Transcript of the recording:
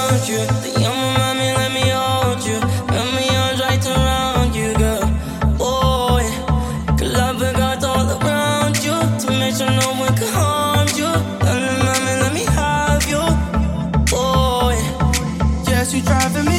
want you. The young mommy, let me hold you. Let me arms right around you, girl. Boy, good love and got all around you to make sure no one can harm you. Young mommy, let me have you. Boy, yes, you driving me